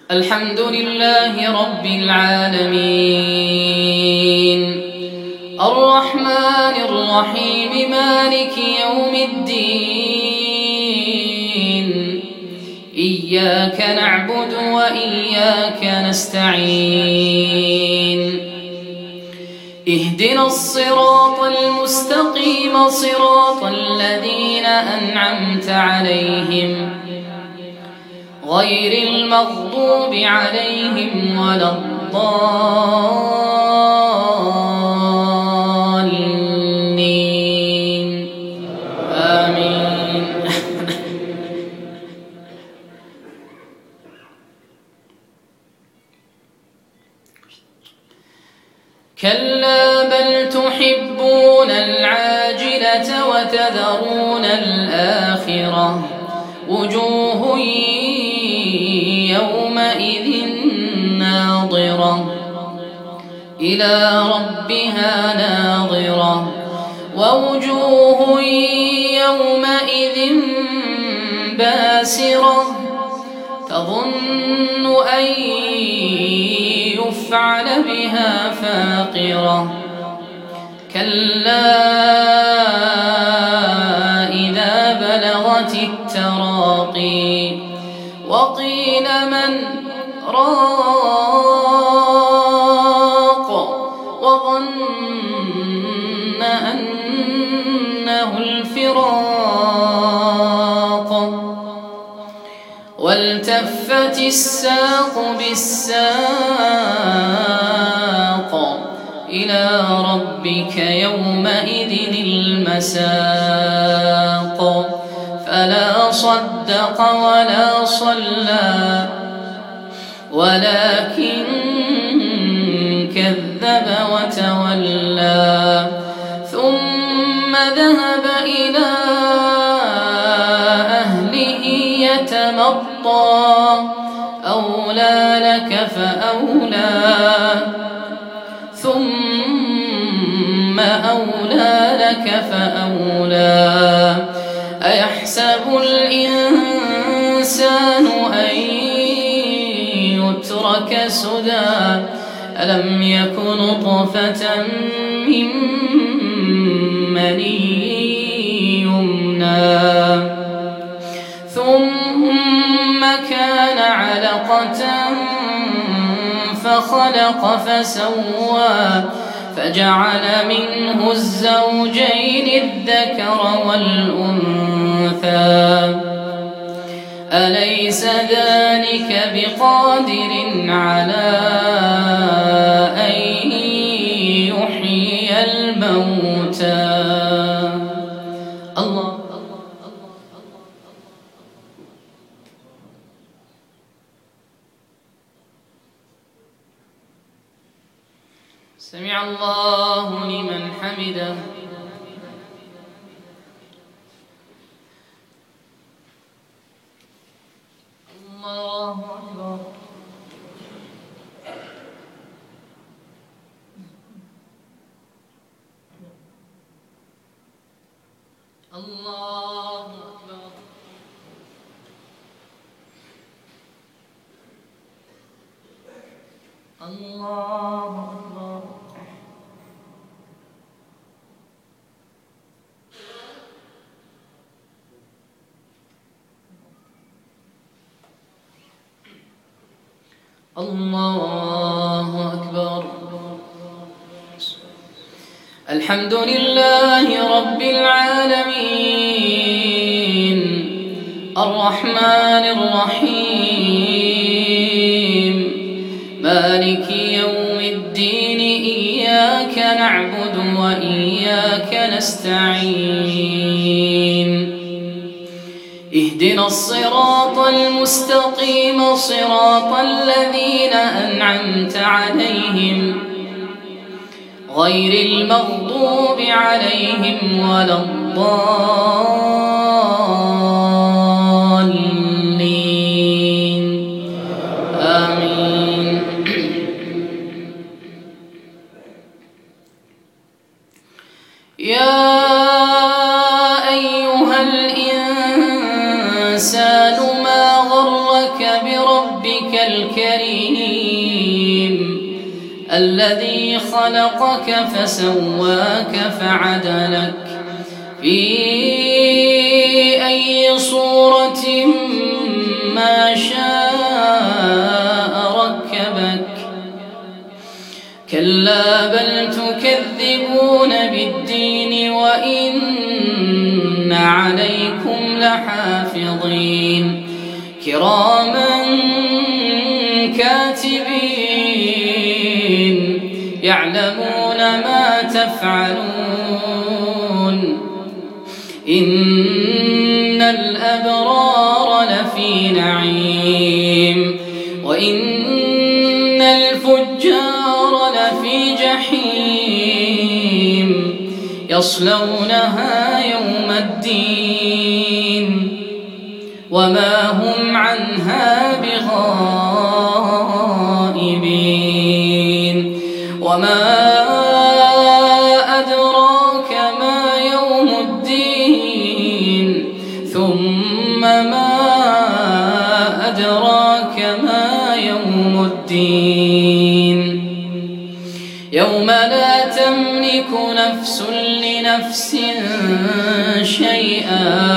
الحمد لله رب العالمين الرحمن الرحيم مالك يوم الدين إياك نعبد وإياك نستعين اهدنا الصراط المستقيم صراط الذين أنعمت عليهم غير المغضوب عليهم ولا الضالين آمين. كلا بل تحبون العاجلة وتذرون الآخرة وجوه يومئذ ناظرة إلى ربها ناظرة ووجوه يومئذ باسرة تظن أن يفعل بها فاقرة كلا إذا بلغت التراقي وقيل من راق وظن أنه الفراق والتفت الساق بالساق إلى ربك يومئذ المساق فلا صدق ولا صلى ولكن كذب وتولى ثم ذهب إلى أهله يتمطى أولى لك فأولى ثم أولى لك فأولى أيحسب الإنسان أن يترك سدى ألم يك نطفة من مني يمنى ثم كان علقة فخلق فسوى فجعل منه الزوجين الذكر والأنثى أليس ذلك بقادر على أن يحيي الموتى الله سمع الله لمن حمده الله أكبر الله أكبر الله أكبر الله أكبر الحمد لله رب العالمين الرحمن الرحيم مالك يوم الدين إياك نعبد وإياك نستعين اهدنا الصراط المستقيم صراط الذين أنعمت عليهم غير المغضوب عليهم ولا الضالين آمين. يا أيها الإنسان ما غرك بربك الكريم الذي خلقك فسواك فعدلك في أي صورة ما شاء ركبك كلا بل تكذبون بالدين وإن عليكم لحافظين كراما كاتبين يعلمون ما تفعلون إن الأبرار لفي نعيم وإن الفجار لفي جحيم يصلونها يوم الدين وما هم عنها بغائبين وما أدراك ما يوم الدين ثم ما أدراك ما يوم الدين يوم لا تملك نفس لنفس شيئا